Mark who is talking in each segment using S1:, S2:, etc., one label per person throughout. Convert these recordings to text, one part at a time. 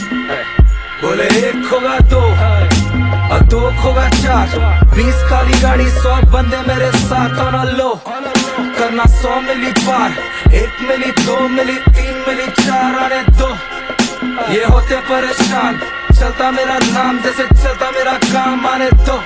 S1: बोले एक होगा दो और दो होगा चार, 20 काली गाड़ी 100 बंदे मेरे साथ और लो करना 100 मिली पार, 1 मिली 2 मिली 3 मिली 4 आने दो। ये होते परेशान, चलता मेरा नाम जैसे चलता मेरा काम, आने दो।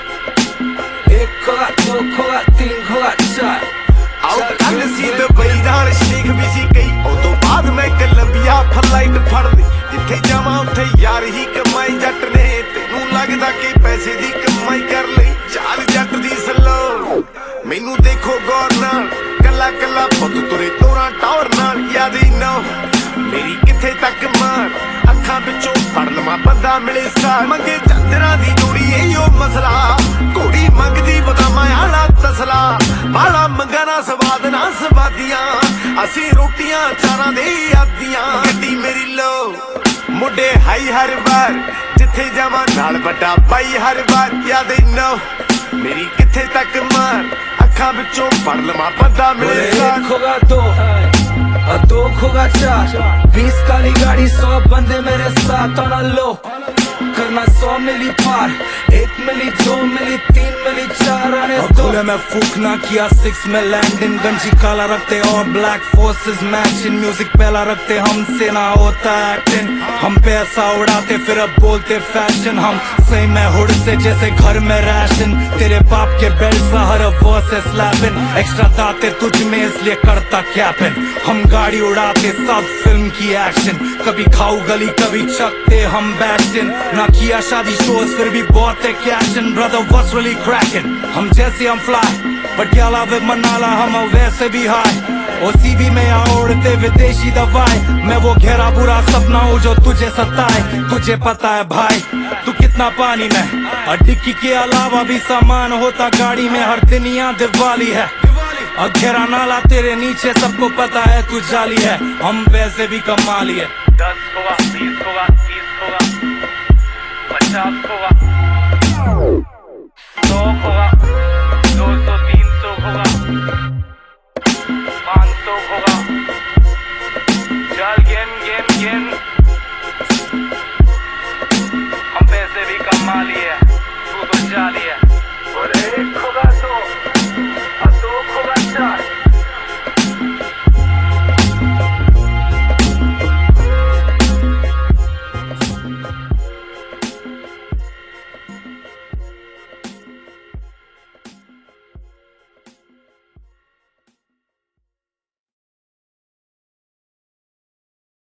S1: 1 होगा 2 होगा 3 होगा 4।
S2: आओ कल सी दुबई नाल शेख भी सी गई, ਉਹ ਤੋਂ ਬਾਅਦ मैं कोलंबिया फ्लाइट फड़ ली। जिथे जावां उत्थे यार ही कमाई जट ने, तेनू लगदा कि पैसे दी कमाई कर लई। चाल जट दी सलो मैनू देखो गौर नाल, कला कला पुत तुरे तोरा टौर नाल। याद ही ना मेरी किथे तक मार, अखां विचों फड़ लवां बंदा मिले सार। मंगे चंदरा दी जोड़ी इहो मसला, घोड़ी मंगदी बदामां आला तसला। बाला मंगना स्वाद ना सवादियां, असी रोटियां चारां दे आदियां। गड्डी मेरी लो मुंडे हाई हर बार, जिथे जावां नाल बड़ा पाई हर बार। याद ही ना मेरी किथे तक मार, अखां विचों फड़ लवां बंदा मिले सार।
S1: 1 होगा 2 और 2 होगा 4, 20 काली गाड़ी 100 बंदे मेरे साथ और लो करना 100 मिली पार, 1 मिली 2 मिली 3 मिली 4 आने दो। मैं फूकना किया 6 में लैंडिंग, गंजी काला रखते और ब्लैक फोर्सेस मैचिंग। म्यूजिक पहला रखते हमसे ना होता एक्टिंग, हम पैसा उड़ाते फिर अब बोलते फैशन। हम सही में हुड से जैसे घर में राशन, तेरे बाप के बेल्ट सा हर वर्स स्लैपिंग। एक्स्ट्रा दाते तुझ में इसलिए करता कैपिन, हम गाड़ी उड़ाते साउथ फिल्म की एक्शन। कभी खाऊ गली कभी चकते हम बैटिन, ना किया शादी शोज फिर भी बहुत है कैशन। ब्रदर व्हाट्स रियली क्रैकिंग, हम जैसे हम फ्लाई बट याला वे मनाला हम वैसे भी हाई। ओसीबी में या उड़ते विदेशी दवाई, मैं वो घेरा बुरा सपना हूँ जो तुझे सताए। तुझे पता है भाई तू कितना पानी में, और डिक्की के अलावा भी सामान होता गाड़ी में। हर दिन यहाँ दिवाली है और घेरा नाला तेरे नीचे, सबको पता है तू जाली है, हम वैसे भी कमाली है।
S3: 10 होगा 20